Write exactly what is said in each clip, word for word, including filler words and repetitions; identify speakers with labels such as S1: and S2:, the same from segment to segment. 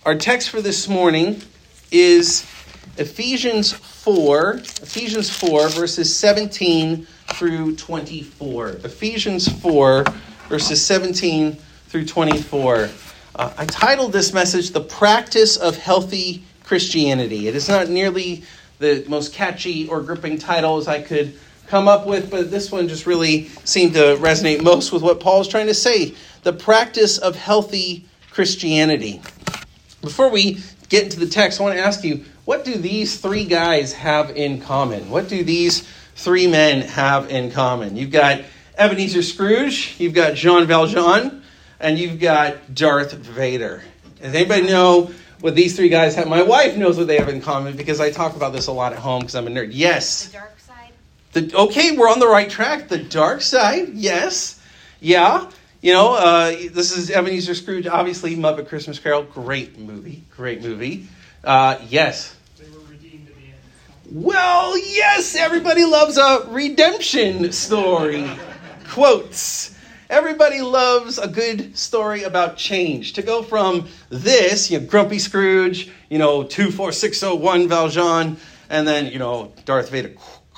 S1: Our text for this morning is Ephesians four, Ephesians four, verses seventeen through twenty-four. Ephesians four, verses seventeen through twenty-four. Uh, I titled this message, The Practice of Healthy Christianity. It is not nearly the most catchy or gripping titles I could come up with, but this one just really seemed to resonate most with what Paul is trying to say. The practice of healthy Christianity. Before we get into the text, I want to ask you, what do these three guys have in common? What do these three men have in common? You've got Ebenezer Scrooge, you've got Jean Valjean, and you've got Darth Vader. Does anybody know what these three guys have? My wife knows what they have in common because I talk about this a lot at home because I'm a nerd. Yes.
S2: The dark side.
S1: The, okay, we're on the right track. The dark side, yes. Yeah. You know, uh, this is Ebenezer Scrooge, obviously Muppet Christmas Carol. Great movie. Great movie. Uh, yes.
S3: They were redeemed at the end.
S1: Well, yes, everybody loves a redemption story. Quotes. Everybody loves a good story about change. To go from this, you know, Grumpy Scrooge, you know, two four six oh one Valjean, and then, you know, Darth Vader.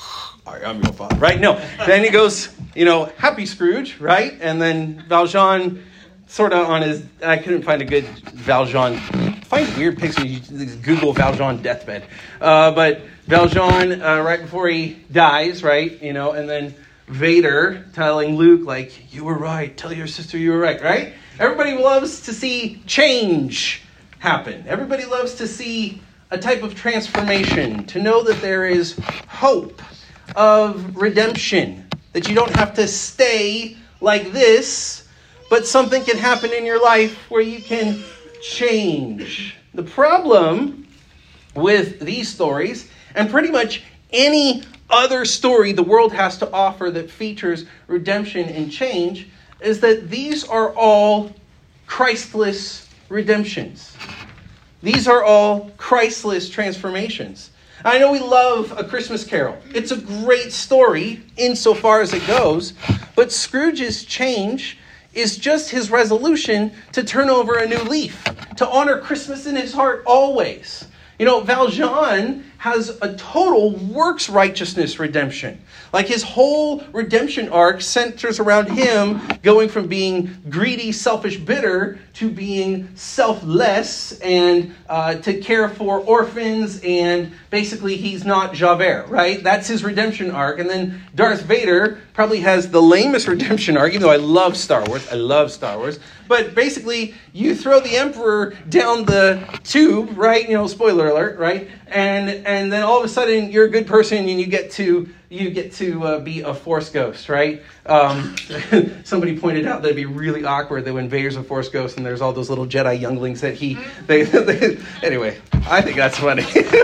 S1: I am your father, right? No. Then he goes, you know, Happy Scrooge, right? And then Valjean, sort of on his, I couldn't find a good Valjean. Find weird pictures. You Google Valjean deathbed. Uh, but Valjean, uh, right before he dies, right? You know, and then Vader telling Luke, like, you were right. Tell your sister you were right, right? Everybody loves to see change happen. Everybody loves to see a type of transformation, to know that there is hope of redemption, that you don't have to stay like this, but something can happen in your life where you can change. The problem with these stories, and pretty much any other story the world has to offer that features redemption and change, is that these are all Christless redemptions. These are all Christless transformations. I know we love A Christmas Carol. It's a great story insofar as it goes, but Scrooge's change is just his resolution to turn over a new leaf, to honor Christmas in his heart always. You know, Valjean has a total works righteousness redemption. Like his whole redemption arc centers around him going from being greedy, selfish, bitter to being selfless and uh, to care for orphans, and basically he's not Javert, right? That's his redemption arc. And then Darth Vader probably has the lamest redemption arc, even though I love Star Wars. I love Star Wars. But basically, you throw the Emperor down the tube, right? You know, spoiler alert, right? And and then all of a sudden you're a good person and you get to you get to uh, be a Force ghost, right? Um, somebody pointed out that it'd be really awkward that when Vader's a Force ghost and there's all those little Jedi younglings that he they, they anyway. I think that's funny.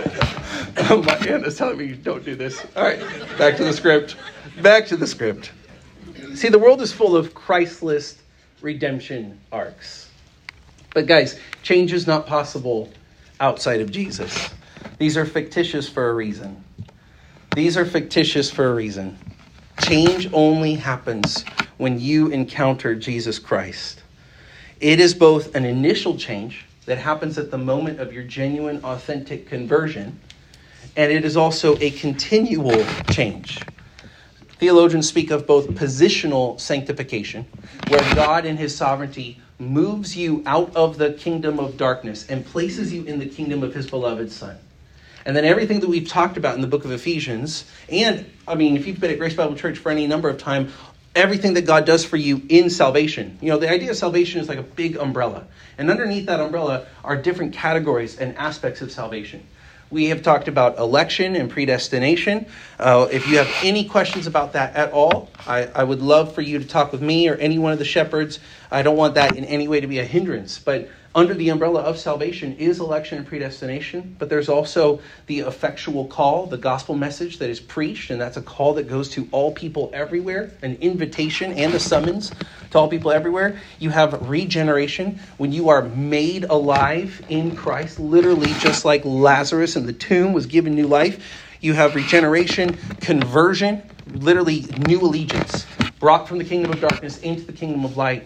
S1: Oh, my aunt is telling me don't do this. All right, back to the script. Back to the script. See, the world is full of Christless redemption arcs. But guys, change is not possible outside of Jesus. These are fictitious for a reason. These are fictitious for a reason. Change only happens when you encounter Jesus Christ. It is both an initial change that happens at the moment of your genuine, authentic conversion, and it is also a continual change. Theologians speak of both positional sanctification, where God in his sovereignty moves you out of the kingdom of darkness and places you in the kingdom of his beloved Son. And then everything that we've talked about in the book of Ephesians, and, I mean, if you've been at Grace Bible Church for any number of time, everything that God does for you in salvation. You know, the idea of salvation is like a big umbrella. And underneath that umbrella are different categories and aspects of salvation. We have talked about election and predestination. Uh, if you have any questions about that at all, I, I would love for you to talk with me or any one of the shepherds. I don't want that in any way to be a hindrance. But under the umbrella of salvation is election and predestination. But there's also the effectual call, the gospel message that is preached. And that's a call that goes to all people everywhere, an invitation and a summons to all people everywhere. You have regeneration when you are made alive in Christ, literally just like Lazarus in the tomb was given new life. You have regeneration, conversion, literally new allegiance, brought from the kingdom of darkness into the kingdom of light.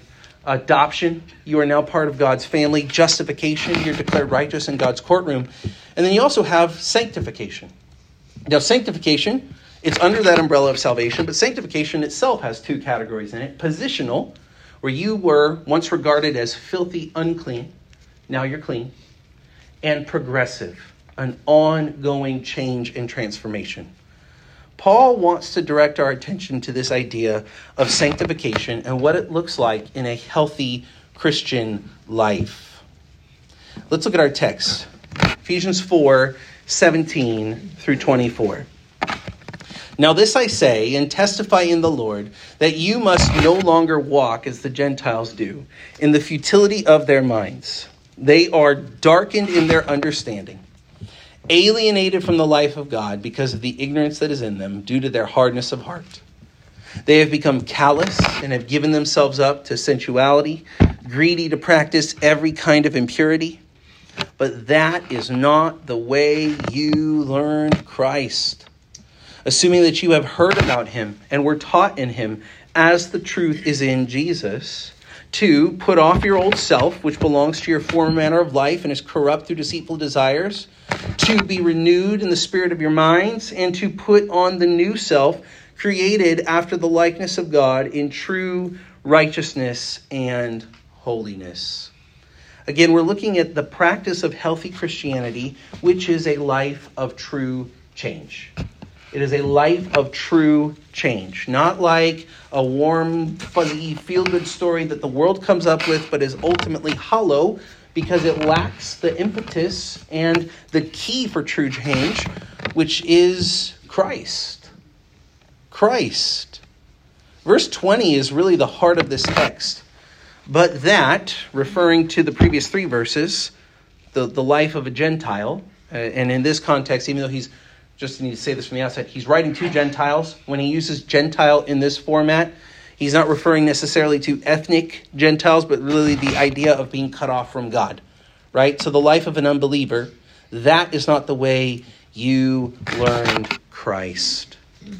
S1: Adoption, you are now part of God's family. Justification, you're declared righteous in God's courtroom. And then you also have sanctification. Now, sanctification, it's under that umbrella of salvation, but sanctification itself has two categories in it. Positional, where you were once regarded as filthy, unclean. Now you're clean. And progressive, an ongoing change and transformation. Paul wants to direct our attention to this idea of sanctification and what it looks like in a healthy Christian life. Let's look at our text. Ephesians four, seventeen through twenty-four. Now this I say and testify in the Lord, that you must no longer walk as the Gentiles do, in the futility of their minds. They are darkened in their understanding, alienated from the life of God because of the ignorance that is in them due to their hardness of heart. They have become callous and have given themselves up to sensuality, greedy to practice every kind of impurity. But that is not the way you learned Christ, assuming that you have heard about him and were taught in him as the truth is in Jesus. Two, put off your old self, which belongs to your former manner of life and is corrupt through deceitful desires. To be renewed in the spirit of your minds, and to put on the new self, created after the likeness of God in true righteousness and holiness. Again, we're looking at the practice of healthy Christianity, which is a life of true change. It is a life of true change, not like a warm, fuzzy, feel-good story that the world comes up with, but is ultimately hollow because it lacks the impetus and the key for true change, which is Christ. Christ. Verse twenty is really the heart of this text. But that, referring to the previous three verses, the, the life of a Gentile, uh, and in this context, even though he's just need to say this from the outset, he's writing to Gentiles. When he uses Gentile in this format, he's not referring necessarily to ethnic Gentiles, but really the idea of being cut off from God, right? So the life of an unbeliever, that is not the way you learned Christ.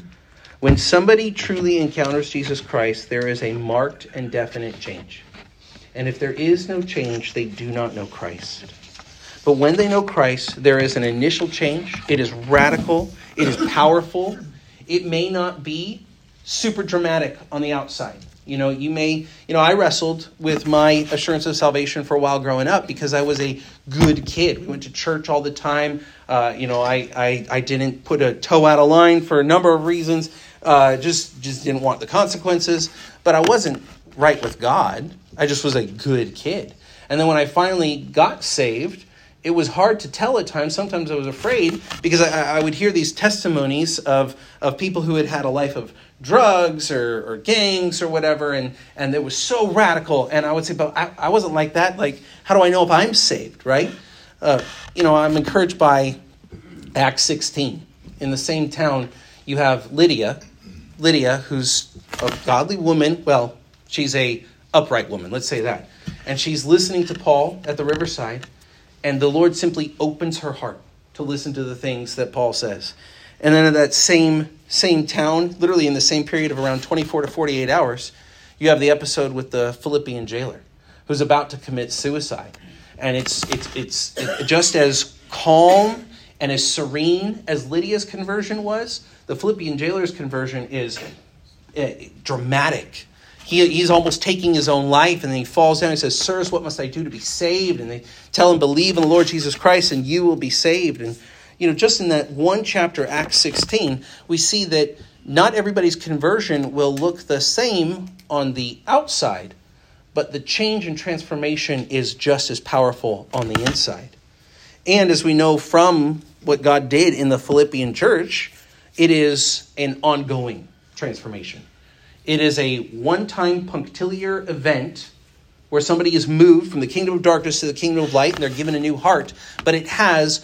S1: When somebody truly encounters Jesus Christ, there is a marked and definite change. And if there is no change, they do not know Christ. But when they know Christ, there is an initial change. It is radical. It is powerful. It may not be super dramatic on the outside. You know, you may, you know, I wrestled with my assurance of salvation for a while growing up because I was a good kid. We went to church all the time. Uh, you know, I, I, I didn't put a toe out of line for a number of reasons. Uh, just, just didn't want the consequences. But I wasn't right with God. I just was a good kid. And then when I finally got saved, it was hard to tell at times. Sometimes I was afraid because I, I would hear these testimonies of, of people who had had a life of drugs or, or gangs or whatever, and, and it was so radical. And I would say, but I, I wasn't like that. Like, how do I know if I'm saved, right? Uh, you know, I'm encouraged by Acts sixteen. In the same town, you have Lydia, Lydia, who's a godly woman. Well, she's a upright woman, let's say that. And she's listening to Paul at the riverside. And the Lord simply opens her heart to listen to the things that Paul says. And then in that same same town, literally in the same period of around twenty-four to forty-eight hours, you have the episode with the Philippian jailer who's about to commit suicide. And it's it's it's it, just as calm and as serene as Lydia's conversion was, the Philippian jailer's conversion is uh, dramatic. He, he's almost taking his own life, and then he falls down and says, "Sirs, what must I do to be saved?" And they tell him, "Believe in the Lord Jesus Christ and you will be saved." And, you know, just in that one chapter, Acts sixteen, we see that not everybody's conversion will look the same on the outside, but the change and transformation is just as powerful on the inside. And as we know from what God did in the Philippian church, it is an ongoing transformation. It is a one-time punctiliar event where somebody is moved from the kingdom of darkness to the kingdom of light and they're given a new heart, but it has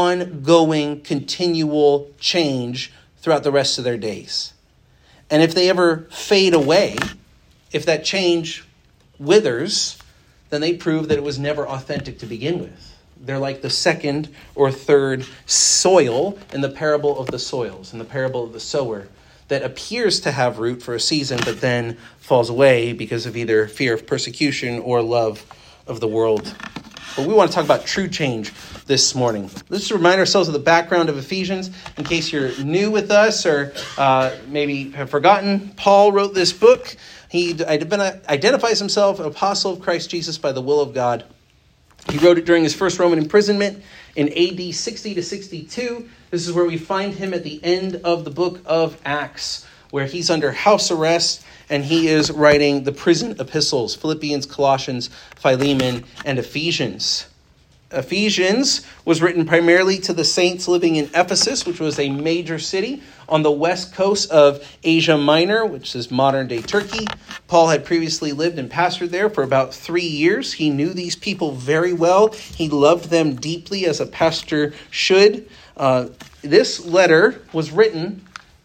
S1: ongoing, continual change throughout the rest of their days. And if they ever fade away, if that change withers, then they prove that it was never authentic to begin with. They're like the second or third soil in the parable of the soils, in the parable of the sower. that appears to have root for a season, but then falls away because of either fear of persecution or love of the world. But we want to talk about true change this morning. Let's just remind ourselves of the background of Ephesians in case you're new with us or uh, maybe have forgotten. Paul wrote this book. He identifies himself an apostle of Christ Jesus by the will of God. He wrote it during his first Roman imprisonment in A D sixty to sixty-two. This is where we find him at the end of the book of Acts, where he's under house arrest and he is writing the prison epistles, Philippians, Colossians, Philemon, and Ephesians. Ephesians was written primarily to the saints living in Ephesus, which was a major city on the west coast of Asia Minor, which is modern-day Turkey. Paul had previously lived and pastored there for about three years. He knew these people very well. He loved them deeply, as a pastor should. Uh, this letter was written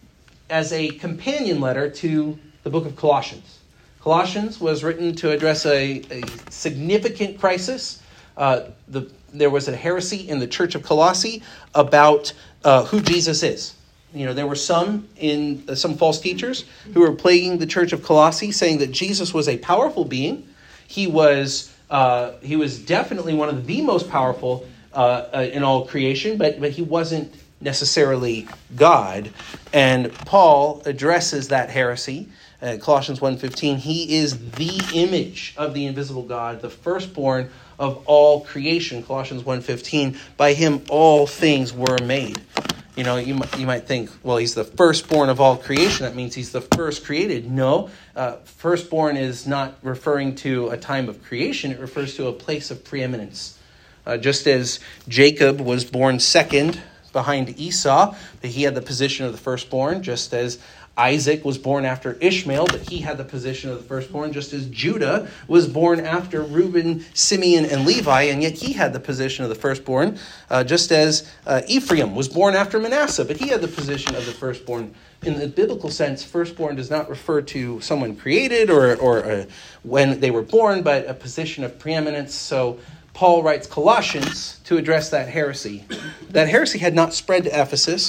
S1: as a companion letter to the book of Colossians. Colossians was written to address a, a significant crisis. Uh, the, there was a heresy in the church of Colossae about uh, who Jesus is. You know, there were some in uh, some false teachers who were plaguing the church of Colossae, saying that Jesus was a powerful being. He was uh, he was definitely one of the most powerful uh, uh, in all creation, but but he wasn't necessarily God. And Paul addresses that heresy. Uh, Colossians one fifteen, he is the image of the invisible God, the firstborn of all creation. Colossians one fifteen, by him all things were made. You know, you might, you might think, well, he's the firstborn of all creation. That means he's the first created. No, uh, firstborn is not referring to a time of creation. It refers to a place of preeminence. Uh, just as Jacob was born second behind Esau, but he had the position of the firstborn, just as Isaac was born after Ishmael, but he had the position of the firstborn, just as Judah was born after Reuben, Simeon, and Levi, and yet he had the position of the firstborn, uh, just as uh, Ephraim was born after Manasseh, but he had the position of the firstborn. In the biblical sense, firstborn does not refer to someone created or, or uh, when they were born, but a position of preeminence. So Paul writes Colossians to address that heresy. That heresy had not spread to Ephesus,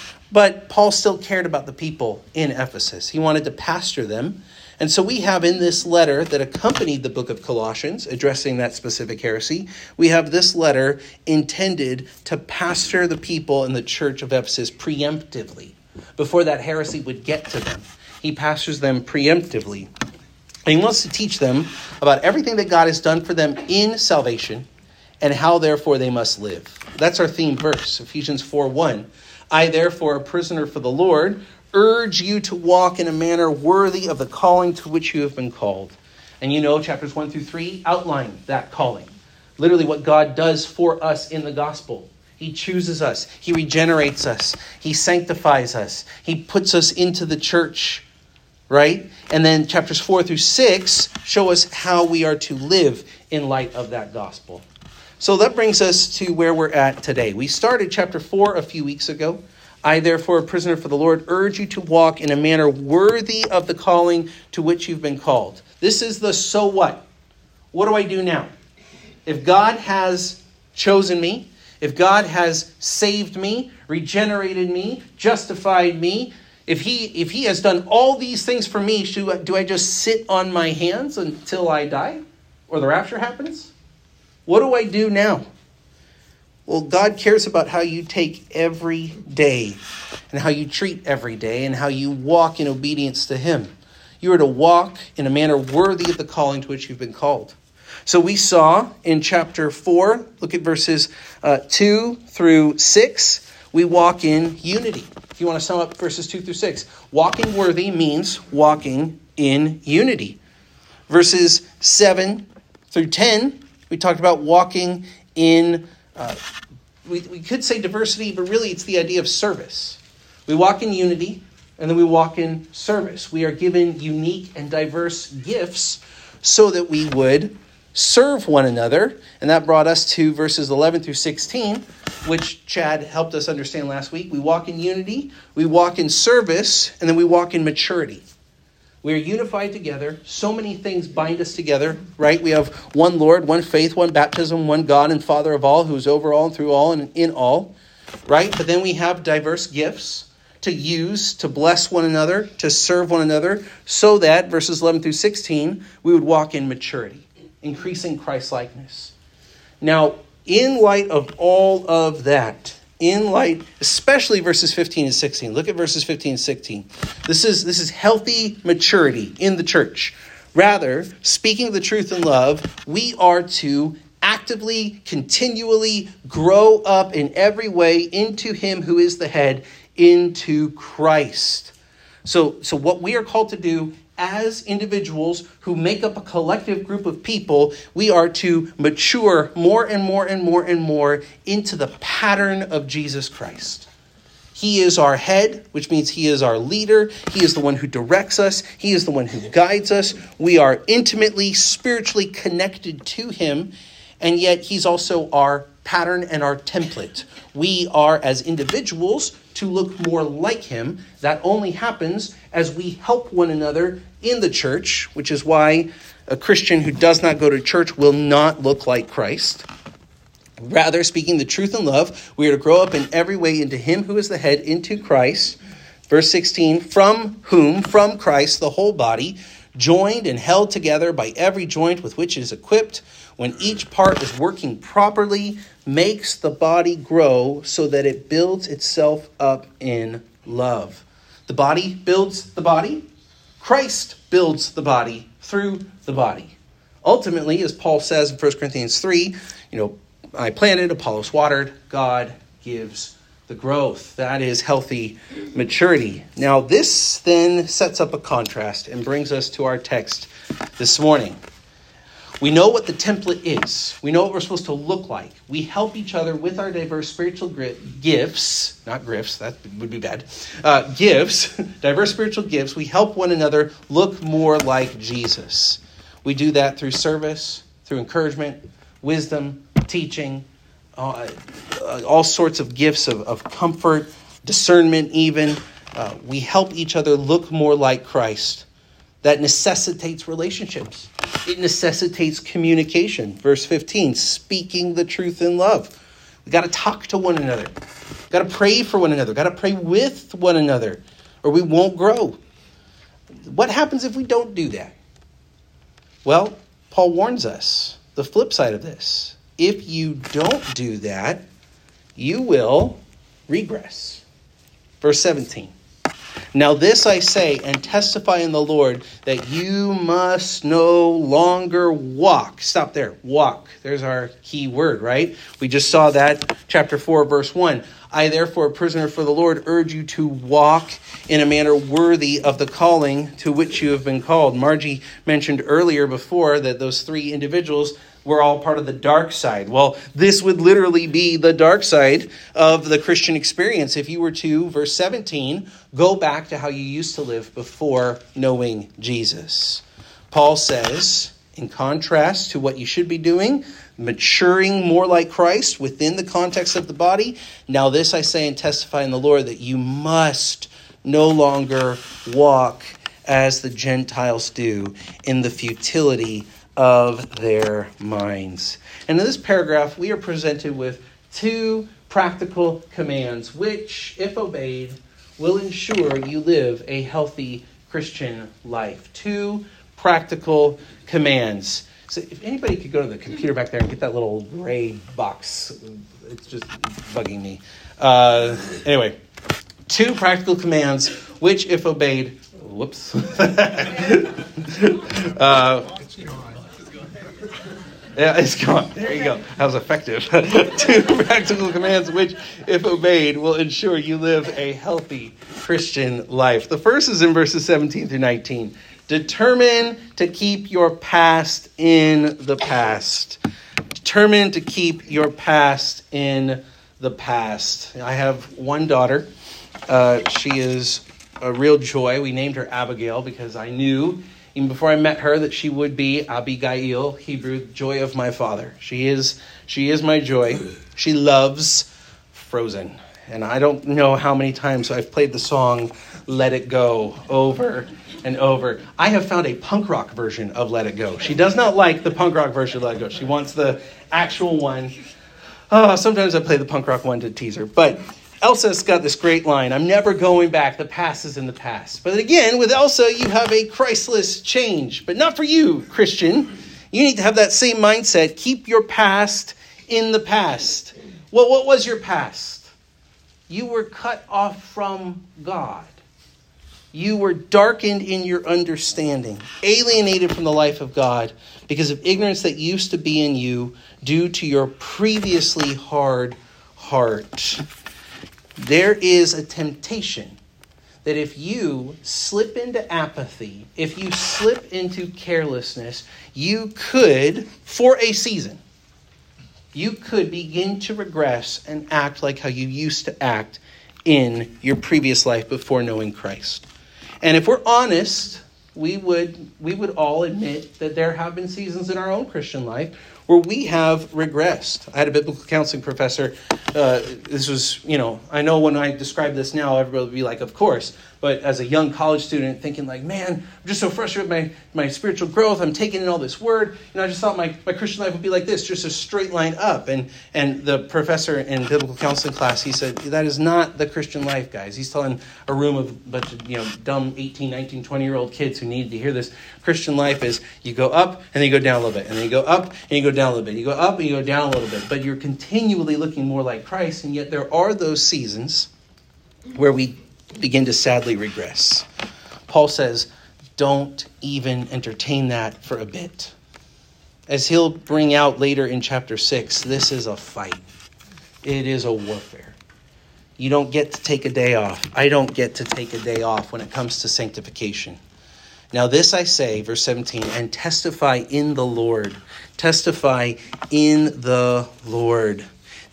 S1: but Paul still cared about the people in Ephesus. He wanted to pastor them. And so we have in this letter that accompanied the book of Colossians, addressing that specific heresy, we have this letter intended to pastor the people in the church of Ephesus preemptively, before that heresy would get to them. He pastors them preemptively. And he wants to teach them about everything that God has done for them in salvation and how, therefore, they must live. That's our theme verse, Ephesians four one. I, therefore, a prisoner for the Lord, urge you to walk in a manner worthy of the calling to which you have been called. And you know, chapters one through three outline that calling. Literally what God does for us in the gospel. He chooses us. He regenerates us. He sanctifies us. He puts us into the church, right? And then chapters four through six show us how we are to live in light of that gospel. So that brings us to where we're at today. We started chapter four a few weeks ago. I, therefore, a prisoner for the Lord, urge you to walk in a manner worthy of the calling to which you've been called. This is the so what. What do I do now? If God has chosen me, if God has saved me, regenerated me, justified me, if he if he has done all these things for me, do, do I just sit on my hands until I die or the rapture happens? What do I do now? Well, God cares about how you take every day and how you treat every day and how you walk in obedience to him. You are to walk in a manner worthy of the calling to which you've been called. So we saw in chapter four, look at verses uh, two through six, we walk in unity. If you want to sum up verses two through six, walking worthy means walking in unity. Verses seven through ten, we talked about walking in, uh, we, we could say diversity, but really it's the idea of service. We walk in unity, and then we walk in service. We are given unique and diverse gifts so that we would serve one another. And that brought us to verses eleven through sixteen, which Chad helped us understand last week. We walk in unity, we walk in service, and then we walk in maturity. We are unified together. So many things bind us together, right? We have one Lord, one faith, one baptism, one God and Father of all, who is over all and through all and in all, right? But then we have diverse gifts, to use, to bless one another, to serve one another, so that, verses eleven through sixteen, we would walk in maturity, increasing Christ-likeness. Now, in light of all of that, in light, especially verses fifteen and sixteen, look at verses fifteen and sixteen. This is, this is healthy maturity in the church. Rather, speaking the truth in love, we are to actively, continually grow up in every way into him who is the head, into Christ. So, so what we are called to do as individuals who make up a collective group of people, we are to mature more and more and more and more into the pattern of Jesus Christ. He is our head, which means he is our leader. He is the one who directs us. He is the one who guides us. We are intimately, spiritually connected to him, and yet he's also our pattern and our template. We are, as individuals, to look more like him. That only happens as we help one another in the church, which is why a Christian who does not go to church will not look like Christ. Rather, speaking the truth in love, we are to grow up in every way into him who is the head, into Christ. Verse sixteen, from whom, from Christ, the whole body, joined and held together by every joint with which it is equipped, when each part is working properly, makes the body grow so that it builds itself up in love. The body builds the body. Christ builds the body through the body. Ultimately, as Paul says in First Corinthians three, you know, I planted, Apollos watered, God gives the growth. That is healthy maturity. Now, this then sets up a contrast and brings us to our text this morning. We know what the template is. We know what we're supposed to look like. We help each other with our diverse spiritual gifts, not grifts, that would be bad, uh, gifts, diverse spiritual gifts. We help one another look more like Jesus. We do that through service, through encouragement, wisdom, teaching, uh, uh, all sorts of gifts of, of comfort, discernment even. Uh, we help each other look more like Christ. That necessitates relationships. It necessitates communication. Verse fifteen, speaking the truth in love. We got to talk to one another. Got to pray for one another. Got to pray with one another, or we won't grow. What happens if we don't do that? Well, Paul warns us. The flip side of this. If you don't do that, you will regress. Verse seventeen. Now this I say and testify in the Lord that you must no longer walk. Stop there. Walk. There's our key word, right? We just saw that, chapter four, verse one. I therefore, a prisoner for the Lord, urge you to walk in a manner worthy of the calling to which you have been called. Margie mentioned earlier before that those three individuals were all part of the dark side. Well, this would literally be the dark side of the Christian experience. If you were to, verse seventeen, go back to how you used to live before knowing Jesus. Paul says, in contrast to what you should be doing, maturing more like Christ within the context of the body, now this I say and testify in the Lord that you must no longer walk as the Gentiles do in the futility of their minds. And in this paragraph, we are presented with two practical commands, which, if obeyed, will ensure you live a healthy Christian life. Two practical commands. So if anybody could go to the computer back there and get that little gray box, it's just bugging me. Uh, anyway, two practical commands, which, if obeyed, whoops. uh, Yeah, it's gone. There you go. That was effective. Two practical commands which, if obeyed, will ensure you live a healthy Christian life. The first is in verses seventeen through nineteen. Determine to keep your past in the past. Determine to keep your past in the past. I have one daughter. Uh, she is a real joy. We named her Abigail because I knew even before I met her that she would be Abigail, Hebrew, joy of my father. She is she is my joy. She loves Frozen. And I don't know how many times I've played the song Let It Go over and over. I have found a punk rock version of Let It Go. She does not like the punk rock version of Let It Go. She wants the actual one. Oh, sometimes I play the punk rock one to tease her. But Elsa's got this great line, I'm never going back, the past is in the past. But again, with Elsa, you have a Christless change. But not for you, Christian. You need to have that same mindset. Keep your past in the past. Well, what was your past? You were cut off from God. You were darkened in your understanding, alienated from the life of God because of ignorance that used to be in you due to your previously hard heart. There is a temptation that if you slip into apathy, if you slip into carelessness, you could, for a season, you could begin to regress and act like how you used to act in your previous life before knowing Christ. And if we're honest, we would we would all admit that there have been seasons in our own Christian life where we have regressed. I had a biblical counseling professor. Uh, this was, you know, I know when I describe this now, everybody would be like, of course. But as a young college student thinking like, man, I'm just so frustrated with my, my spiritual growth. I'm taking in all this word. You know, I just thought my, my Christian life would be like this, just a straight line up. And and the professor in biblical counseling class, he said, that is not the Christian life, guys. He's telling a room of a bunch of, you know, dumb eighteen, nineteen, twenty-year-old kids who needed to hear this. Christian life is you go up and then you go down a little bit. And then you go up and you go down a little bit. You go up and you go down a little bit. But you're continually looking more like Christ. And yet there are those seasons where we begin to sadly regress. Paul says, don't even entertain that for a bit. As he'll bring out later in chapter six, this is a fight. It is a warfare. You don't get to take a day off. I don't get to take a day off when it comes to sanctification. Now this I say, verse seventeen, and testify in the Lord. Testify in the Lord.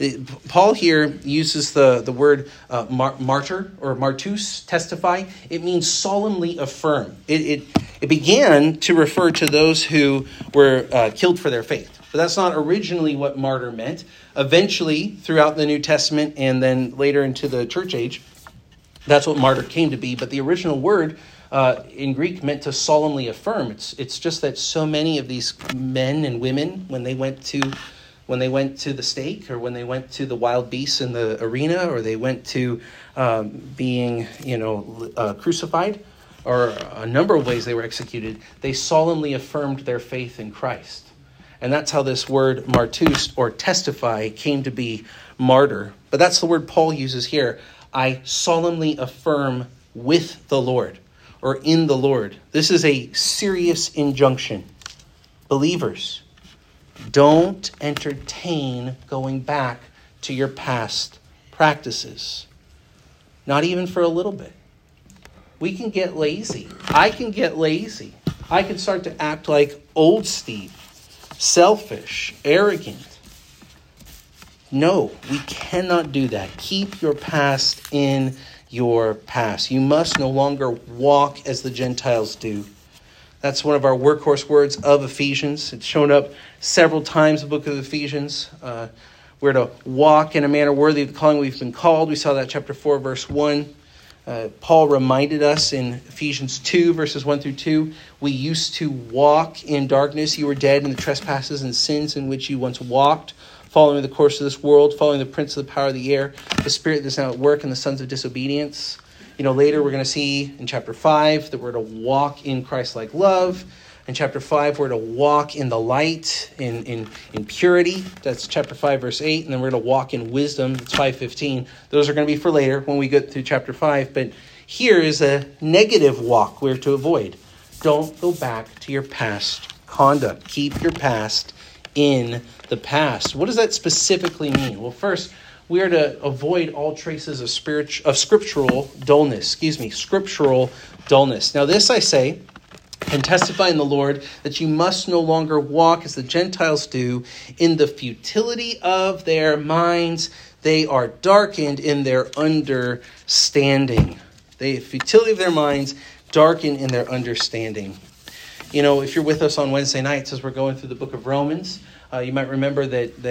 S1: Paul here uses the, the word uh, mar- martyr or martus, testify. It means solemnly affirm. It, it, it began to refer to those who were uh, killed for their faith. But that's not originally what martyr meant. Eventually, throughout the New Testament and then later into the church age, that's what martyr came to be. But the original word uh, in Greek meant to solemnly affirm. It's, it's just that so many of these men and women, when they went to When they went to the stake or when they went to the wild beasts in the arena or they went to um, being, you know, uh, crucified or a number of ways they were executed, they solemnly affirmed their faith in Christ. And that's how this word martus or testify came to be martyr. But that's the word Paul uses here. I solemnly affirm with the Lord or in the Lord. This is a serious injunction. Believers, don't entertain going back to your past practices. Not even for a little bit. We can get lazy. I can get lazy. I can start to act like old Steve. Selfish, arrogant. No, we cannot do that. Keep your past in your past. You must no longer walk as the Gentiles do. That's one of our workhorse words of Ephesians. It's shown up several times in the book of Ephesians. Uh, we're to walk in a manner worthy of the calling we've been called. We saw that chapter four, verse one. Uh, Paul reminded us in Ephesians two, verses one through two. We used to walk in darkness. You were dead in the trespasses and sins in which you once walked, following the course of this world, following the prince of the power of the air, the spirit that's now at work in the sons of disobedience. You know, later we're going to see in chapter five that we're to walk in Christ-like love. In chapter five, we're to walk in the light, in, in, in purity. That's chapter five, verse eight. And then we're going to walk in wisdom. That's five fifteen. Those are going to be for later when we get through chapter five. But here is a negative walk we're to avoid. Don't go back to your past conduct. Keep your past in the past. What does that specifically mean? Well, first, we are to avoid all traces of spiritual, of scriptural dullness. Excuse me, scriptural dullness. Now, this I say and testify in the Lord that you must no longer walk as the Gentiles do in the futility of their minds. They are darkened in their understanding. The futility of their minds, darkened in their understanding. You know, if you're with us on Wednesday nights as we're going through the book of Romans, uh, you might remember that that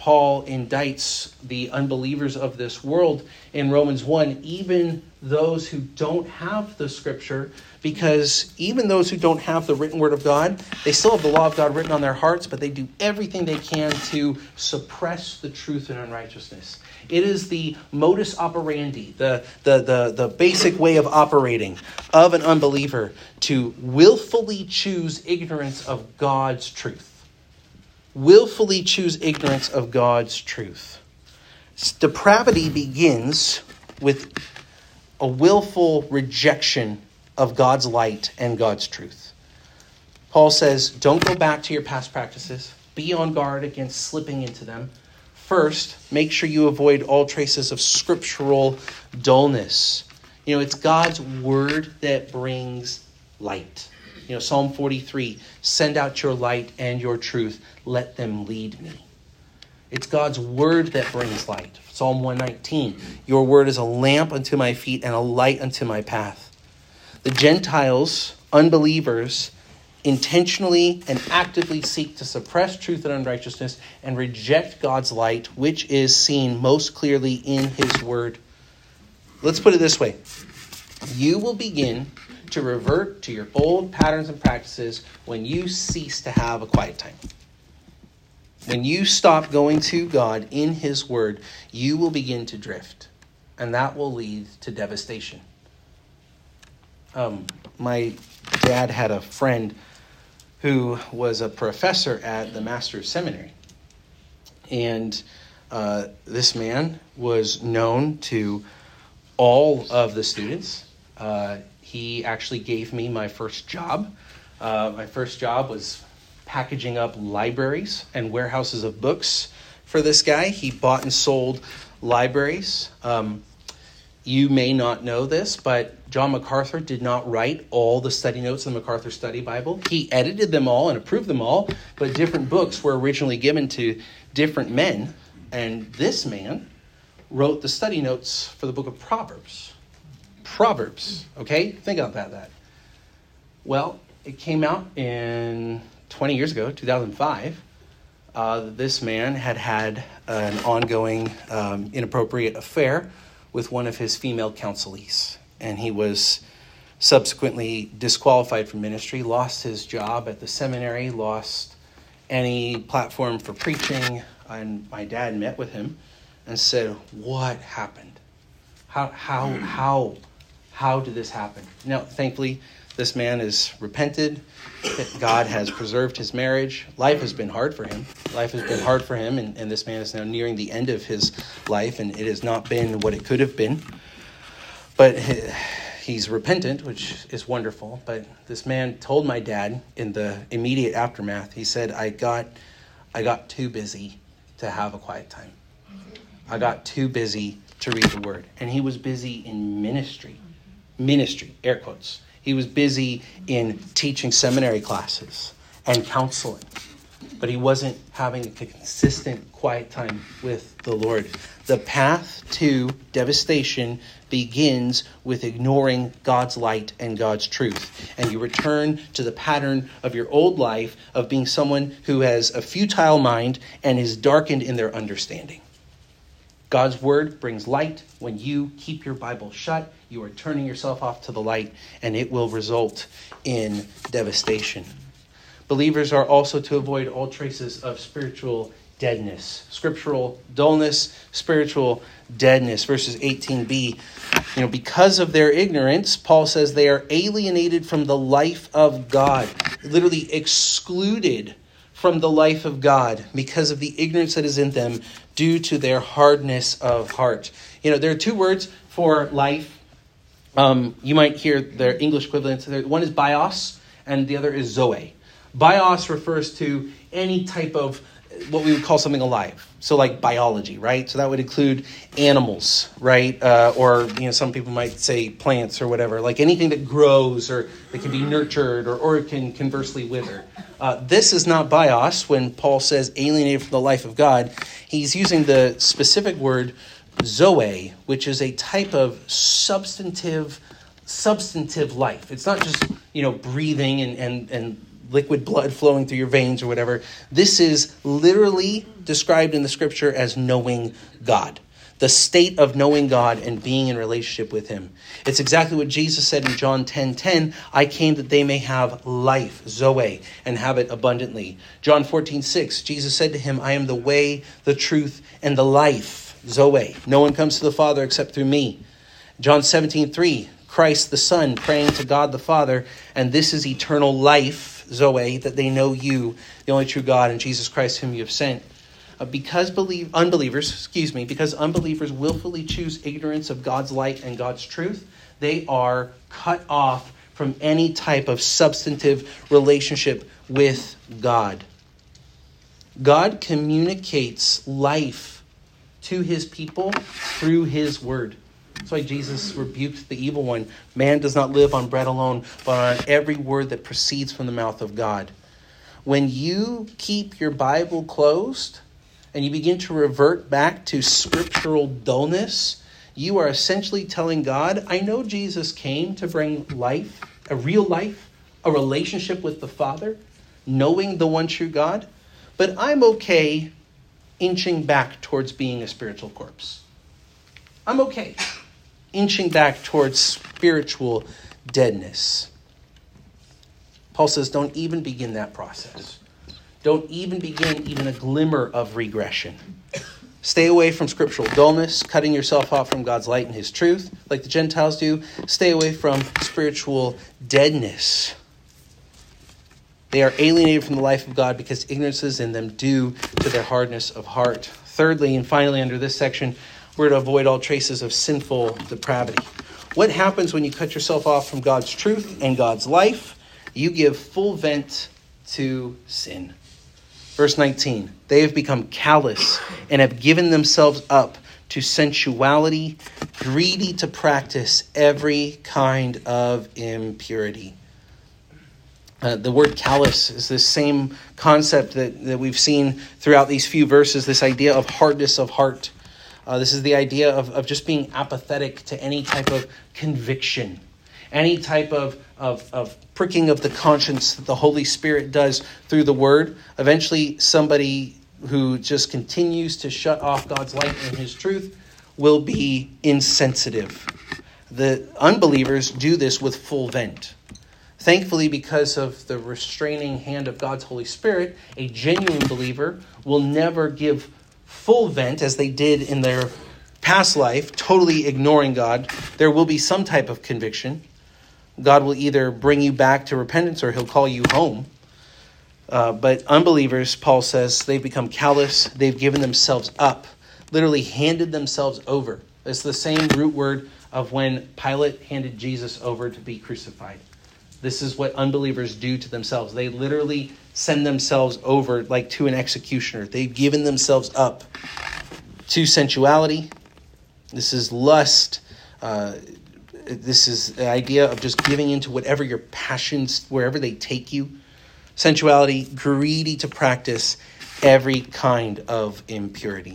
S1: Paul indicts the unbelievers of this world in Romans one, even those who don't have the scripture, because even those who don't have the written word of God, they still have the law of God written on their hearts, but they do everything they can to suppress the truth and unrighteousness. It is the modus operandi, the, the, the, the basic way of operating of an unbeliever to willfully choose ignorance of God's truth. Willfully choose ignorance of God's truth. Depravity begins with a willful rejection of God's light and God's truth. Paul says, don't go back to your past practices. Be on guard against slipping into them. First, make sure you avoid all traces of scriptural dullness. You know, it's God's word that brings light. You know, Psalm forty-three, send out your light and your truth. Let them lead me. It's God's word that brings light. Psalm one nineteen, your word is a lamp unto my feet and a light unto my path. The Gentiles, unbelievers, intentionally and actively seek to suppress truth and unrighteousness and reject God's light, which is seen most clearly in his word. Let's put it this way. You will begin to revert to your old patterns and practices when you cease to have a quiet time. When you stop going to God in his word, you will begin to drift, and that will lead to devastation. Um, my dad had a friend who was a professor at the Master's Seminary, and uh, this man was known to all of the students. Uh, he actually gave me my first job. Uh, my first job was packaging up libraries and warehouses of books for this guy. He bought and sold libraries. Um, you may not know this, but John MacArthur did not write all the study notes in the MacArthur Study Bible. He edited them all and approved them all, but different books were originally given to different men. And this man wrote the study notes for the book of Proverbs. Proverbs, okay? Think about that. that. Well, it came out in twenty years ago, two thousand five. Uh, this man had had an ongoing um, inappropriate affair with one of his female counselees. And he was subsequently disqualified from ministry, lost his job at the seminary, lost any platform for preaching. And my dad met with him and said, what happened? How, how, how, how did this happen? Now, thankfully, this man is repented. God has preserved his marriage. Life has been hard for him. Life has been hard for him, and, and this man is now nearing the end of his life, and it has not been what it could have been. But he's repentant, which is wonderful. But this man told my dad in the immediate aftermath, he said, I got, I got too busy to have a quiet time. I got too busy to read the word. And he was busy in ministry. Ministry, air quotes. He was busy in teaching seminary classes and counseling, but he wasn't having a consistent quiet time with the Lord. The path to devastation begins with ignoring God's light and God's truth, and you return to the pattern of your old life of being someone who has a futile mind and is darkened in their understanding. God's word brings light. When you keep your Bible shut, you are turning yourself off to the light, and it will result in devastation. Believers are also to avoid all traces of spiritual deadness, scriptural dullness, spiritual deadness. Verses eighteen b, you know, because of their ignorance, Paul says they are alienated from the life of God, literally excluded from the life of God because of the ignorance that is in them due to their hardness of heart. You know, there are two words for life. Um, you might hear their English equivalents. One is bios and the other is zoe. Bios refers to any type of what we would call something alive. So like biology, right? So that would include animals, right? Uh, or, you know, some people might say plants or whatever, like anything that grows or that can be nurtured or, or it can conversely wither. Uh, this is not bios when Paul says alienated from the life of God. He's using the specific word zoe, which is a type of substantive, substantive life. It's not just, you know, breathing and, and, and liquid blood flowing through your veins or whatever. This is literally described in the scripture as knowing God. The state of knowing God and being in relationship with him. It's exactly what Jesus said in John ten ten. I came that they may have life, Zoe, and have it abundantly. John fourteen six, Jesus said to him, I am the way, the truth, and the life, Zoe. No one comes to the Father except through me. John seventeen three, Christ the Son praying to God the Father, and this is eternal life, Zoe, that they know you, the only true God, and Jesus Christ whom you have sent. Because believe, unbelievers, excuse me, because unbelievers willfully choose ignorance of God's light and God's truth, they are cut off from any type of substantive relationship with God. God communicates life to his people through his word. That's why Jesus rebuked the evil one. Man does not live on bread alone, but on every word that proceeds from the mouth of God. When you keep your Bible closed, and you begin to revert back to scriptural dullness, you are essentially telling God, I know Jesus came to bring life, a real life, a relationship with the Father, knowing the one true God, but I'm okay inching back towards being a spiritual corpse. I'm okay inching back towards spiritual deadness. Paul says, don't even begin that process. Don't even begin even a glimmer of regression. Stay away from scriptural dullness, cutting yourself off from God's light and his truth, like the Gentiles do. Stay away from spiritual deadness. They are alienated from the life of God because ignorance is in them due to their hardness of heart. Thirdly, and finally under this section, we're to avoid all traces of sinful depravity. What happens when you cut yourself off from God's truth and God's life? You give full vent to sin. Verse nineteen, they have become callous and have given themselves up to sensuality, greedy to practice every kind of impurity. Uh, the word callous is this same concept that, that we've seen throughout these few verses, this idea of hardness of heart. Uh, this is the idea of, of just being apathetic to any type of conviction, any type of, of, of pricking of the conscience that the Holy Spirit does through the word. Eventually, somebody who just continues to shut off God's light and his truth will be insensitive. The unbelievers do this with full vent. Thankfully, because of the restraining hand of God's Holy Spirit, a genuine believer will never give full vent as they did in their past life, totally ignoring God. There will be some type of conviction. God will either bring you back to repentance or he'll call you home. Uh, but unbelievers, Paul says, they've become callous. They've given themselves up, literally handed themselves over. It's the same root word of when Pilate handed Jesus over to be crucified. This is what unbelievers do to themselves. They literally send themselves over like to an executioner. They've given themselves up to sensuality. This is lust. Uh, this is the idea of just giving into whatever your passions, wherever they take you. Sensuality, greedy to practice every kind of impurity.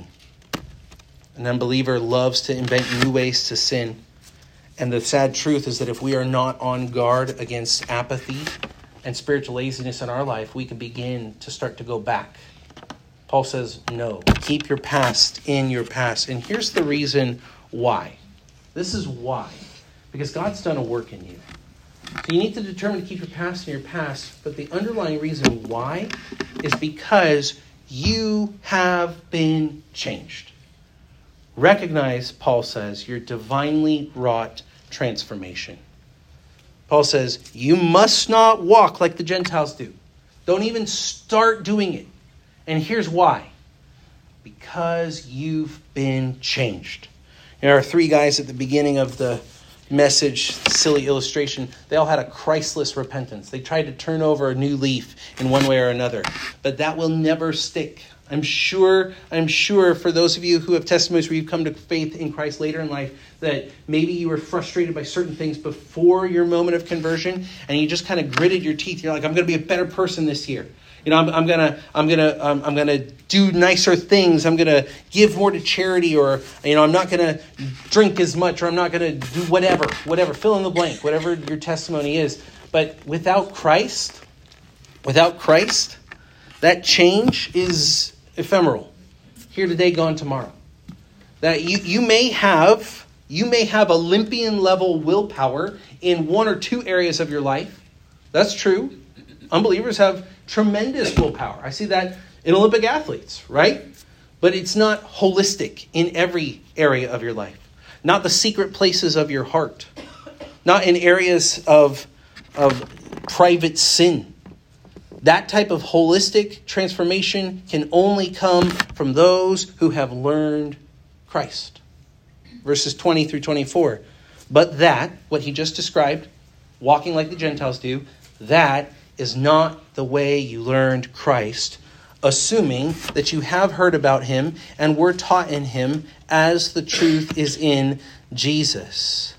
S1: An unbeliever loves to invent new ways to sin. And the sad truth is that if we are not on guard against apathy and spiritual laziness in our life, we can begin to start to go back. Paul says, no, keep your past in your past. And here's the reason why. This is why. Because God's done a work in you. So you need to determine to keep your past in your past. But the underlying reason why is because you have been changed. Recognize, Paul says, your divinely wrought transformation. Paul says, you must not walk like the Gentiles do. Don't even start doing it. And here's why. Because you've been changed. There are three guys at the beginning of the message, silly illustration. They all had a Christless repentance. They tried to turn over a new leaf in one way or another. But that will never stick. I'm sure, I'm sure for those of you who have testimonies where you've come to faith in Christ later in life, that maybe you were frustrated by certain things before your moment of conversion, and you just kind of gritted your teeth. You're like, I'm going to be a better person this year. You know, I'm, I'm gonna, I'm gonna, um, I'm gonna do nicer things. I'm gonna give more to charity, or you know, I'm not gonna drink as much, or I'm not gonna do whatever, whatever. Fill in the blank, whatever your testimony is. But without Christ, Without Christ, that change is ephemeral. Here today, gone tomorrow. That you, you may have you may have Olympian level willpower in one or two areas of your life. That's true. Unbelievers have tremendous willpower. I see that in Olympic athletes, right? But it's not holistic in every area of your life. Not the secret places of your heart. Not in areas of, of private sin. That type of holistic transformation can only come from those who have learned Christ. Verses twenty through twenty-four. But that, what he just described, walking like the Gentiles do, that is not the way you learned Christ, assuming that you have heard about him and were taught in him as the truth is in Jesus.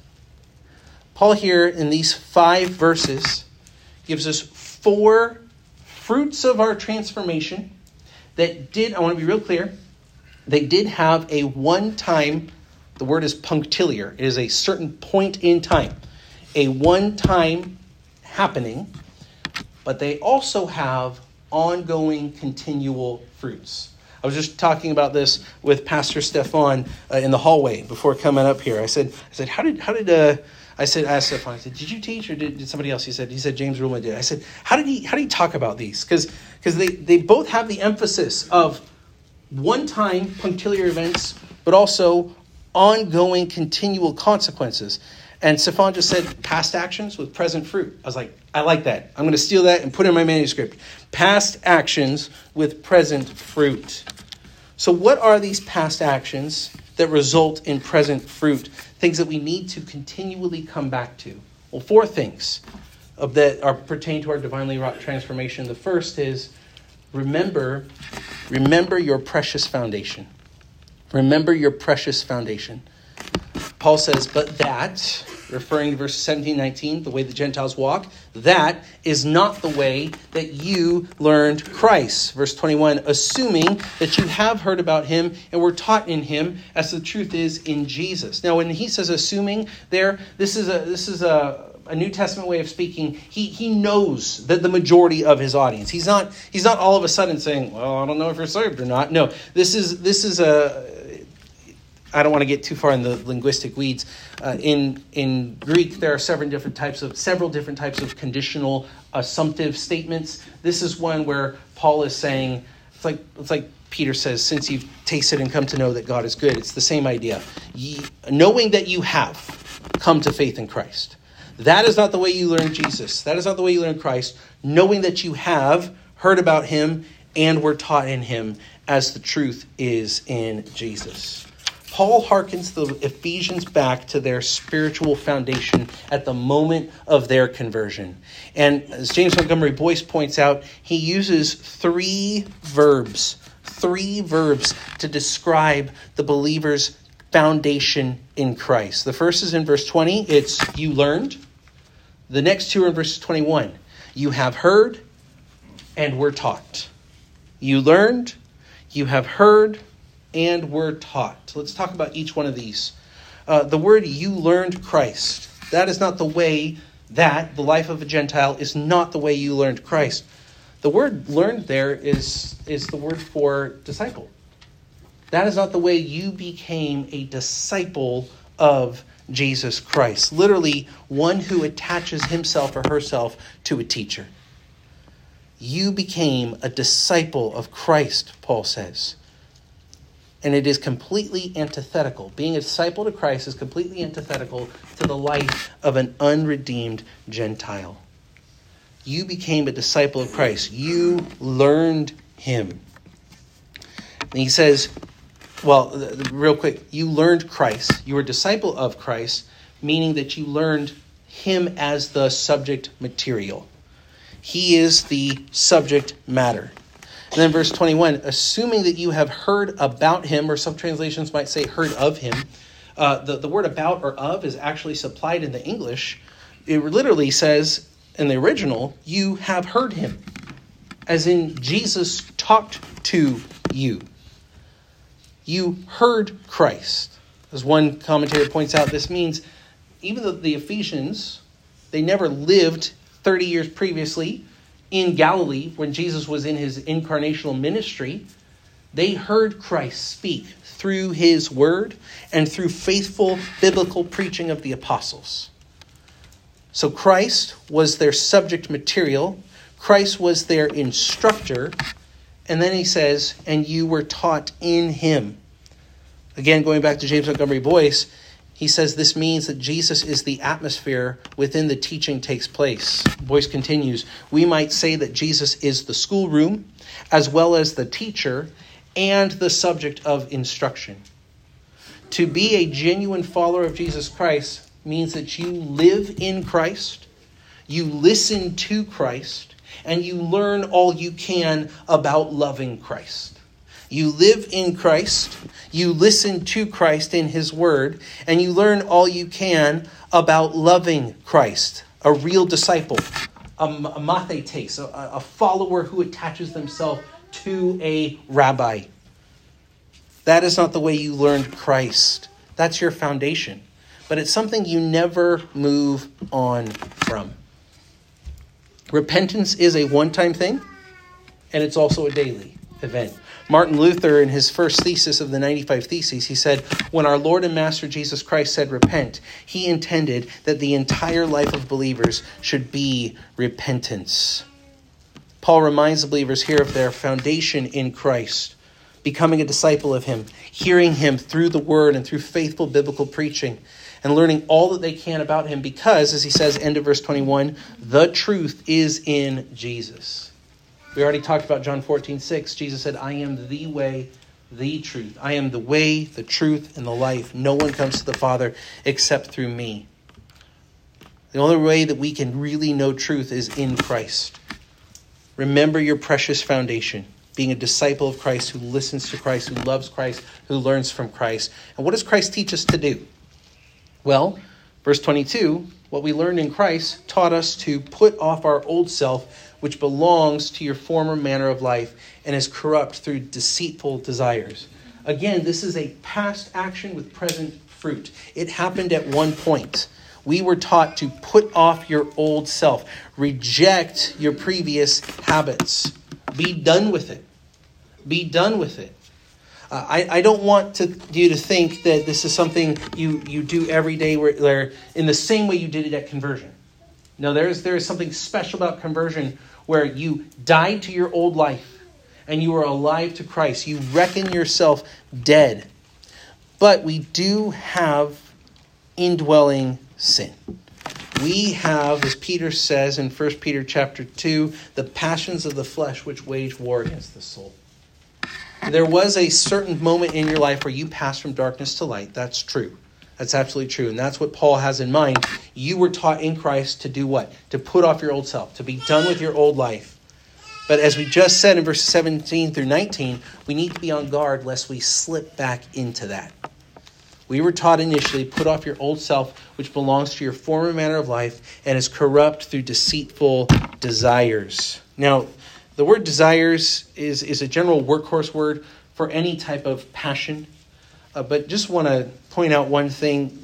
S1: Paul here in these five verses gives us four fruits of our transformation that did, I want to be real clear, they did have a one-time, the word is punctiliar, it is a certain point in time, a one-time happening, but they also have ongoing, continual fruits. I was just talking about this with Pastor Stefan uh, in the hallway before coming up here. I said, I said, how did, how did, uh, I said, I asked Stefan, I said, did you teach or did, did somebody else? He said, he said, James Ruhlman did. I said, how did he, how did he talk about these? Because, because they, they both have the emphasis of one-time punctiliar events, but also ongoing, continual consequences. And Stefan just said past actions with present fruit. I was like, I like that. I'm going to steal that and put it in my manuscript. Past actions with present fruit. So what are these past actions that result in present fruit? Things that we need to continually come back to. Well, four things of that are pertain to our divinely wrought transformation. The first is remember, remember your precious foundation. Remember your precious foundation. Paul says, but that, referring to verses seventeen, nineteen, the way the Gentiles walk, that is not the way that you learned Christ. Verse twenty-one, assuming that you have heard about him and were taught in him as the truth is in Jesus. Now, when he says assuming there, this is a this is a, a New Testament way of speaking. He he knows that the majority of his audience. He's not he's not all of a sudden saying, well, I don't know if you're saved or not. No, this is this is a I don't want to get too far in the linguistic weeds. Uh, in in Greek, there are several different types of several different types of conditional assumptive statements. This is one where Paul is saying, it's like it's like Peter says, since you've tasted and come to know that God is good. It's the same idea. Ye, knowing that you have come to faith in Christ. That is not the way you learn Jesus. That is not the way you learn Christ. Knowing that you have heard about him and were taught in him as the truth is in Jesus. Paul hearkens the Ephesians back to their spiritual foundation at the moment of their conversion. And as James Montgomery Boyce points out, he uses three verbs, three verbs to describe the believer's foundation in Christ. The first is in verse twenty. It's you learned. The next two are in verse twenty-one. You have heard and were taught. You learned, you have heard, and were taught. Let's talk about each one of these. Uh, the word you learned Christ. That is not the way that the life of a Gentile is not the way you learned Christ. The word learned there is, is the word for disciple. That is not the way you became a disciple of Jesus Christ. Literally, one who attaches himself or herself to a teacher. You became a disciple of Christ, Paul says. And it is completely antithetical. Being a disciple to Christ is completely antithetical to the life of an unredeemed Gentile. You became a disciple of Christ. You learned him. And he says, well, real quick, you learned Christ. You were a disciple of Christ, meaning that you learned him as the subject material. He is the subject matter. And then verse twenty-one, assuming that you have heard about him, or some translations might say heard of him. Uh, the, the word about or of is actually supplied in the English. It literally says in the original, you have heard him. As in Jesus talked to you. You heard Christ. As one commentator points out, this means even though the Ephesians, they never lived thirty years previously in Galilee, when Jesus was in his incarnational ministry, they heard Christ speak through his word and through faithful biblical preaching of the apostles. So Christ was their subject material. Christ was their instructor. And then he says, and you were taught in him. Again, going back to James Montgomery Boyce, he says this means that Jesus is the atmosphere within the teaching takes place. Boyce continues, we might say that Jesus is the schoolroom as well as the teacher and the subject of instruction. To be a genuine follower of Jesus Christ means that you live in Christ, you listen to Christ, and you learn all you can about loving Christ. You live in Christ, you listen to Christ in his word, and you learn all you can about loving Christ, a real disciple, a, a mathetes, a, a follower who attaches themselves to a rabbi. That is not the way you learned Christ. That's your foundation. But it's something you never move on from. Repentance is a one-time thing, and it's also a daily event. Martin Luther, in his first thesis of the ninety-five Theses, he said, when our Lord and Master Jesus Christ said repent, he intended that the entire life of believers should be repentance. Paul reminds the believers here of their foundation in Christ, becoming a disciple of him, hearing him through the word and through faithful biblical preaching, and learning all that they can about him because, as he says, end of verse twenty-one, the truth is in Jesus. We already talked about John fourteen six. Jesus said, I am the way, the truth. I am the way, the truth, and the life. No one comes to the Father except through me. The only way that we can really know truth is in Christ. Remember your precious foundation, being a disciple of Christ who listens to Christ, who loves Christ, who learns from Christ. And what does Christ teach us to do? Well, verse twenty-two, what we learned in Christ taught us to put off our old self, which belongs to your former manner of life and is corrupt through deceitful desires. Again, this is a past action with present fruit. It happened at one point. We were taught to put off your old self, reject your previous habits, be done with it. Be done with it. Uh, I, I don't want to, you to think that this is something you, you do every day where, where in the same way you did it at conversion. No, there is there is something special about conversion where you died to your old life and you are alive to Christ. You reckon yourself dead. But we do have indwelling sin. We have, as Peter says in First Peter chapter two, the passions of the flesh which wage war against the soul. There was a certain moment in your life where you passed from darkness to light. That's true. That's absolutely true. And that's what Paul has in mind. You were taught in Christ to do what? To put off your old self, to be done with your old life. But as we just said in verses seventeen through nineteen, we need to be on guard lest we slip back into that. We were taught initially, put off your old self, which belongs to your former manner of life and is corrupt through deceitful desires. Now, the word desires is, is a general workhorse word for any type of passion. Uh, but just want to point out one thing.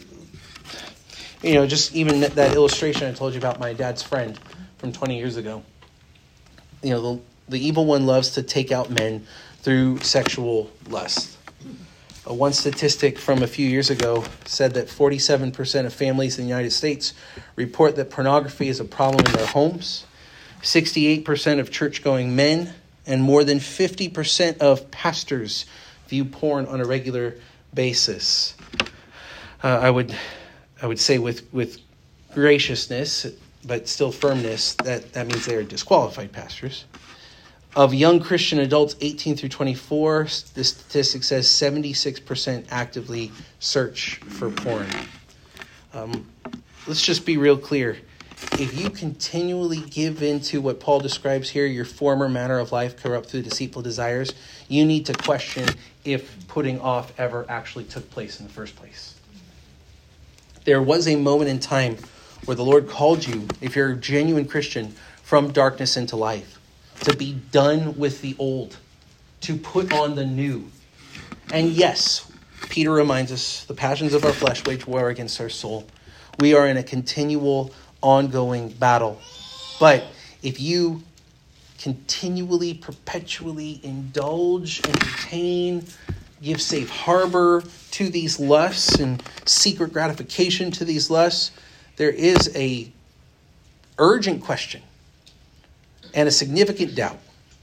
S1: You know, just even that, that illustration I told you about my dad's friend from twenty years ago. You know, the, the evil one loves to take out men through sexual lust. Uh, one statistic from a few years ago said that forty-seven percent of families in the United States report that pornography is a problem in their homes. sixty-eight percent of church-going men and more than fifty percent of pastors view porn on a regular basis. Uh, I would I would say with, with graciousness, but still firmness, that, that means they are disqualified pastors. Of young Christian adults eighteen through twenty-four, the statistic says seventy-six percent actively search for porn. Um, let's just be real clear. If you continually give into what Paul describes here, your former manner of life corrupt through deceitful desires, you need to question if putting off ever actually took place in the first place. There was a moment in time where the Lord called you, if you're a genuine Christian, from darkness into life, to be done with the old, to put on the new. And yes, Peter reminds us, the passions of our flesh wage war against our soul. We are in a continual ongoing battle. But if you continually, perpetually indulge, entertain, give safe harbor to these lusts and secret gratification to these lusts, there is a urgent question and a significant doubt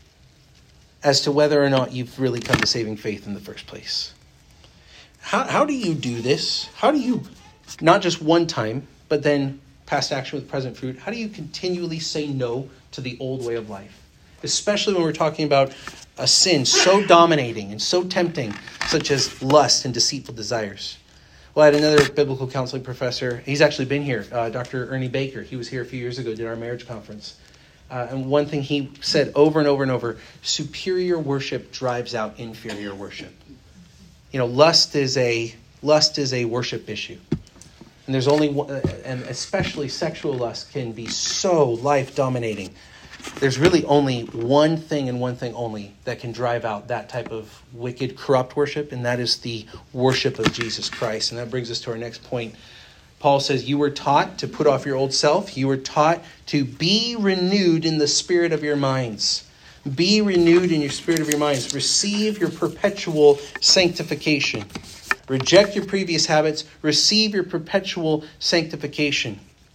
S1: as to whether or not you've really come to saving faith in the first place. How, how do you do this? How do you, not just one time, but then past action with present fruit, how do you continually say no to the old way of life? Especially when we're talking about a sin so dominating and so tempting, such as lust and deceitful desires. Well, I had another biblical counseling professor. He's actually been here, uh, Doctor Ernie Baker. He was here a few years ago, did our marriage conference. Uh, and one thing he said over and over and over, superior worship drives out inferior worship. You know, lust is a lust is a worship issue. And there's only one, and especially sexual lust can be so life-dominating. There's really only one thing and one thing only that can drive out that type of wicked, corrupt worship, and that is the worship of Jesus Christ. And that brings us to our next point. Paul says, you were taught to put off your old self. You were taught to be renewed in the spirit of your minds. Be renewed in your spirit of your minds. Receive your perpetual sanctification. Reject your previous habits. Receive your perpetual sanctification.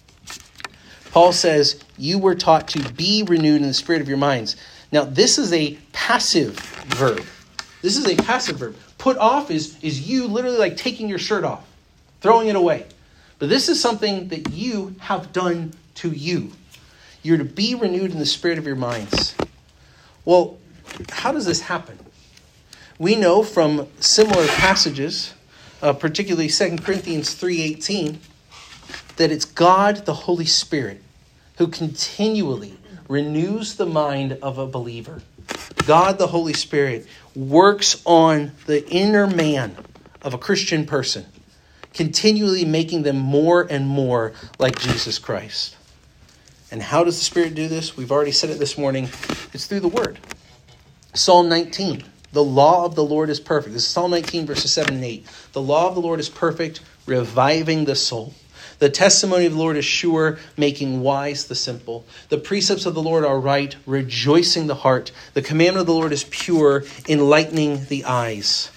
S1: Paul says, you were taught to be renewed in the spirit of your minds. Now, this is a passive verb. This is a passive verb. Put off is, is you literally like taking your shirt off, throwing it away. But this is something that you have done to you. You're to be renewed in the spirit of your minds. Well, how does this happen? We know from similar passages, uh, particularly Second Corinthians three eighteen, that it's God, the Holy Spirit, who continually renews the mind of a believer. God, the Holy Spirit, works on the inner man of a Christian person, continually making them more and more like Jesus Christ. And how does the Spirit do this? We've already said it this morning. It's through the Word. Psalm nineteen, the law of the Lord is perfect. This is Psalm nineteen, verses seven and eight. The law of the Lord is perfect, reviving the soul. The testimony of the Lord is sure, making wise the simple. The precepts of the Lord are right, rejoicing the heart. The commandment of the Lord is pure, enlightening the eyes.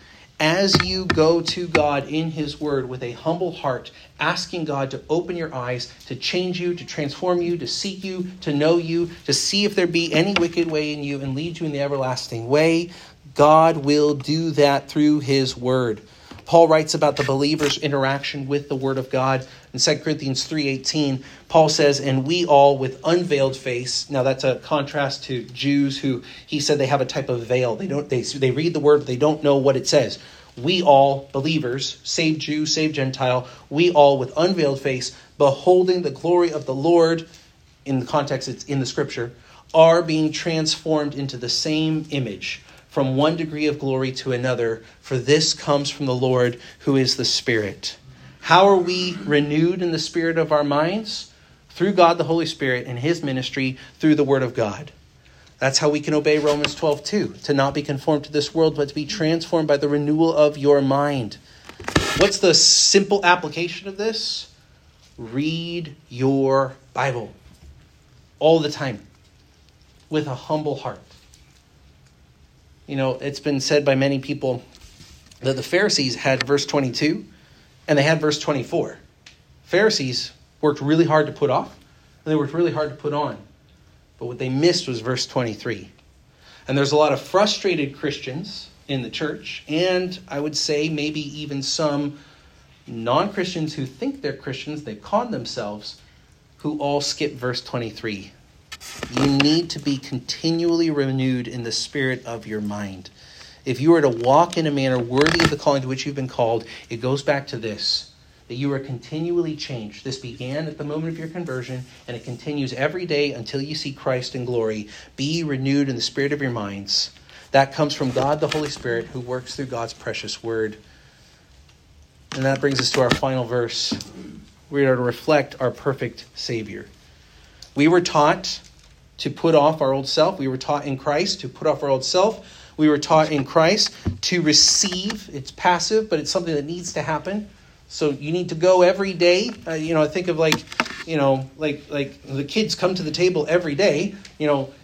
S1: As you go to God in His Word with a humble heart, asking God to open your eyes, to change you, to transform you, to seek you, to know you, to see if there be any wicked way in you and lead you in the everlasting way, God will do that through His Word. Paul writes about the believer's interaction with the Word of God. In Second Corinthians three eighteen, Paul says, and we all with unveiled face. Now that's a contrast to Jews who, he said, they have a type of veil. They don't. They, they read the Word, but they don't know what it says. We all, believers, saved Jew, saved Gentile, we all with unveiled face, beholding the glory of the Lord, in the context it's in the Scripture, are being transformed into the same image, from one degree of glory to another, for this comes from the Lord, who is the Spirit. How are we renewed in the spirit of our minds? Through God the Holy Spirit and His ministry through the Word of God. That's how we can obey Romans twelve two, to not be conformed to this world, but to be transformed by the renewal of your mind. What's the simple application of this? Read your Bible all the time with a humble heart. You know, it's been said by many people that the Pharisees had verse twenty-two and they had verse twenty-four. Pharisees worked really hard to put off and they worked really hard to put on. But what they missed was verse twenty-three. And there's a lot of frustrated Christians in the church, and I would say maybe even some non-Christians who think they're Christians, they con themselves, who all skip verse twenty-three. You need to be continually renewed in the spirit of your mind. If you are to walk in a manner worthy of the calling to which you've been called, it goes back to this, that you are continually changed. This began at the moment of your conversion, and it continues every day until you see Christ in glory. Be renewed in the spirit of your minds. That comes from God, the Holy Spirit, who works through God's precious word. And that brings us to our final verse. We are to reflect our perfect Savior. We were taught to put off our old self. We were taught in Christ to put off our old self. We were taught in Christ to receive. It's passive, but it's something that needs to happen. So you need to go every day. Uh, you know, I think of like, you know, like like the kids come to the table every day. You know,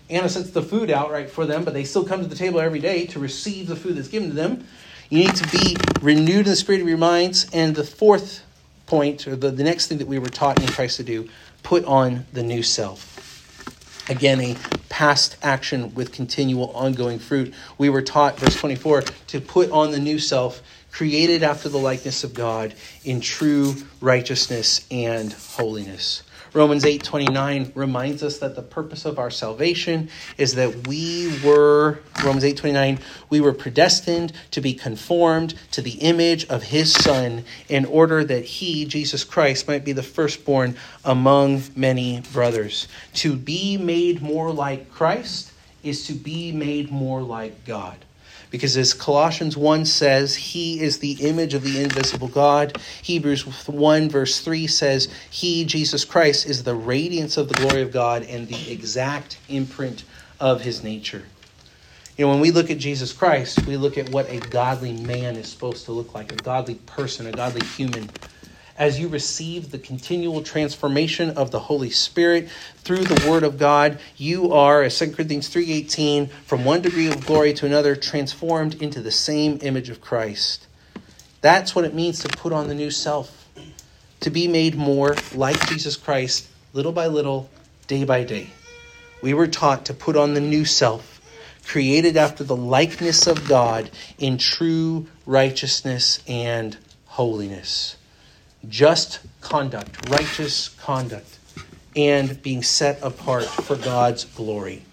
S1: Anna sets the food out right for them, but they still come to the table every day to receive the food that's given to them. You need to be renewed in the spirit of your minds. And the fourth point, or the, the next thing that we were taught in Christ to do, put on the new self. Again, a past action with continual ongoing fruit. We were taught, verse twenty-four, to put on the new self, created after the likeness of God in true righteousness and holiness. Romans eight twenty-nine reminds us that the purpose of our salvation is that we were, Romans eight twenty-nine, we were predestined to be conformed to the image of his Son in order that he, Jesus Christ, might be the firstborn among many brothers. To be made more like Christ is to be made more like God. Because as Colossians one says, he is the image of the invisible God. Hebrews one verse three says, he, Jesus Christ, is the radiance of the glory of God and the exact imprint of his nature. You know, when we look at Jesus Christ, we look at what a godly man is supposed to look like, a godly person, a godly human. As you receive the continual transformation of the Holy Spirit through the Word of God, you are, as Second Corinthians three eighteen, from one degree of glory to another, transformed into the same image of Christ. That's what it means to put on the new self, to be made more like Jesus Christ, little by little, day by day. We were taught to put on the new self, created after the likeness of God in true righteousness and holiness. Just conduct, righteous conduct, and being set apart for God's glory.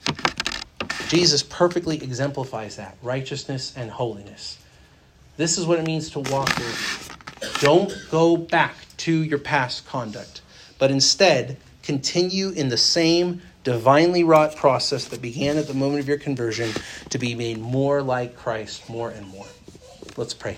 S1: Jesus perfectly exemplifies that, righteousness and holiness. This is what it means to walk worthy. Don't go back to your past conduct, but instead continue in the same divinely wrought process that began at the moment of your conversion to be made more like Christ more and more. Let's pray.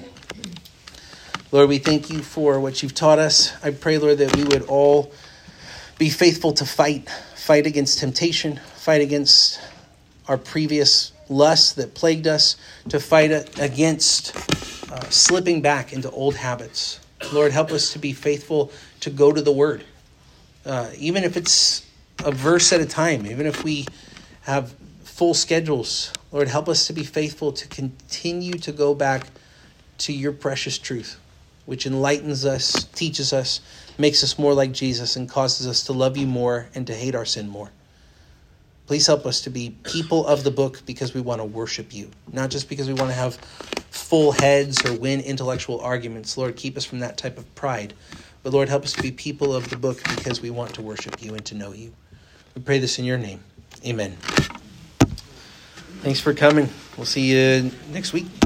S1: Lord, we thank you for what you've taught us. I pray, Lord, that we would all be faithful to fight, fight against temptation, fight against our previous lusts that plagued us, to fight against uh, slipping back into old habits. Lord, help us to be faithful to go to the Word, uh, even if it's a verse at a time, even if we have full schedules. Lord, help us to be faithful to continue to go back to your precious truth, which enlightens us, teaches us, makes us more like Jesus, and causes us to love you more and to hate our sin more. Please help us to be people of the book because we want to worship you, not just because we want to have full heads or win intellectual arguments. Lord, keep us from that type of pride. But Lord, help us to be people of the book because we want to worship you and to know you. We pray this in your name. Amen. Thanks for coming. We'll see you next week.